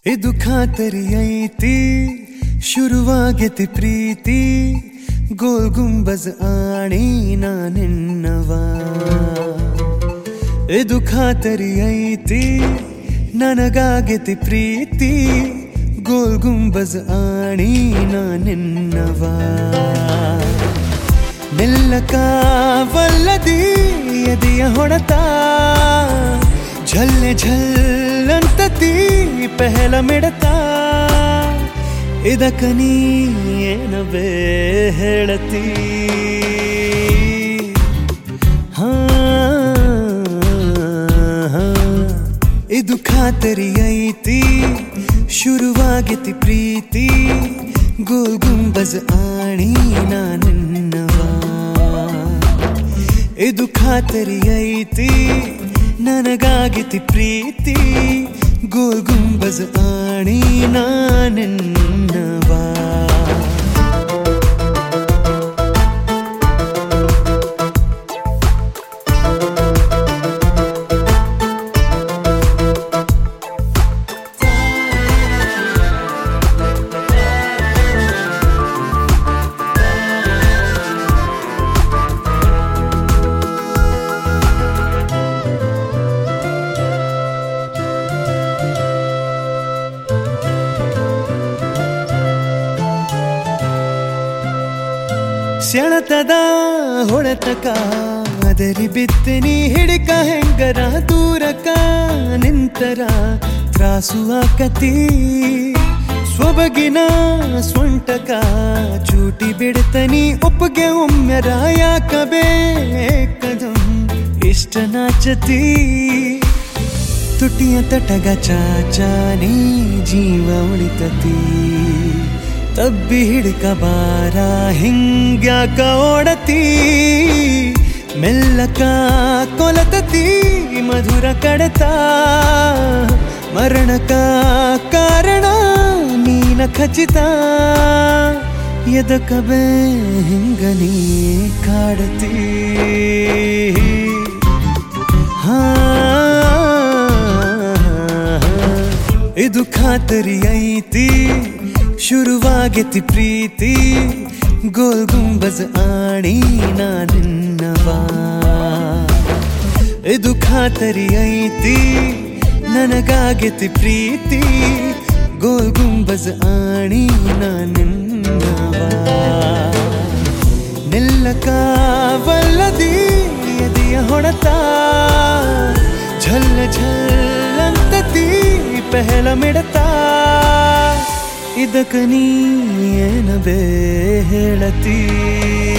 ಇದು ಖಾತರಿ ಐತಿ ಶುರುವಾಗೆತಿ ಪ್ರೀತಿ ಗೋಲ್ ಗುಂಬಜ್ ಆಣಿ ನಾನೆನ್ನವ ಇದು ಖಾತರಿ ಐತಿ ನನಗಾಗೆತಿ ಪ್ರೀತಿ ಗೋಲ್ ಗುಂಬಜ್ ಆಣಿ ನಾನೆನ್ನವ ಮೆಲ್ಲಕವಲ್ಲದಿ ಎದೆಯ ಹೊಡೆತ झल्ले झल्लंतती पहला मिडता ಇದಕನಿ ಏನವೇ ಹೇಳತಿ ಇದು ಖಾತರಿ ಐತಿ ಶುರುವಾಗೆತಿ ಪ್ರೀತಿ ಗೋಲ್ ಗುಂಬಜ್ ಆಣಿ ನಾನೆನ್ನವ ಇದು ಖಾತರಿ ಐತಿ ನನಗಾಗಿತಿ ಪ್ರೀತಿ ಗೋಲ್ ಗುಂಬಜ್ ಆಣಿ ನಾನೆನ್ನವ ಸೆಳೆತದ ಹೊಡೆತಕ ಅದರಿ ಬಿತ್ತನಿ ಹಿಡಿಕ ಹೆಂಗರ ದೂರಕ ನಿಂತರ ತ್ರಾಸು ಆಕತಿ ಸ್ವಬಗಿನ ಸ್ವಂಟಕ ಚೂಟಿ ಬಿಡ್ತನಿ ಒಪ್ಪಗೆ ಒಮ್ಮೆರ ಯಾಕಬೇಕದಂ ಇಷ್ಟ ನಾಚತಿ ತುಟಿಯ ತಟಗ ಚಾಚಾನಿ ಜೀವ ಉಳಿತತಿ ತಬ್ಬಿ ಹಿಡ್ಕ ಬಾರ ಹಿಂಗ್ಯಾಕ ಓಡತಿ ಮೆಲ್ಲಕ ಕೊಲತತಿ ಮಧುರ ಕಡತ ಮರಣಕ ಕಾರಣ ನೀನ ಖಚಿತ ಎದಕಬೆ ಹಿಂಗನಿ ಕಾಡತಿ ಇದು ಖಾತರಿ ಐತಿ ಶುರುವಾಗೆತಿ ಪ್ರೀತಿ ಗೋಲ್ ಗುಂಬಜ್ ಆಣಿ ನಾನೆನ್ನವ ಇದು ಖಾತರಿ ಐತಿ ನನಗಾಗೆತಿ ಪ್ರೀತಿ ಗೋಲ್ ಗುಂಬಜ್ ಆಣಿ ನಾನೆನ್ನವ ನಿಲ್ಲಕವಲ್ಲದಿ ಎದೆಯ ಹೊಡೆತ ಝಲ್ಲ ಝಲ್ಲಂತತಿ ಪಹಲ ಮಿಡತ ಇದಕನಿ ಏನವೇ ಹೇಳತಿ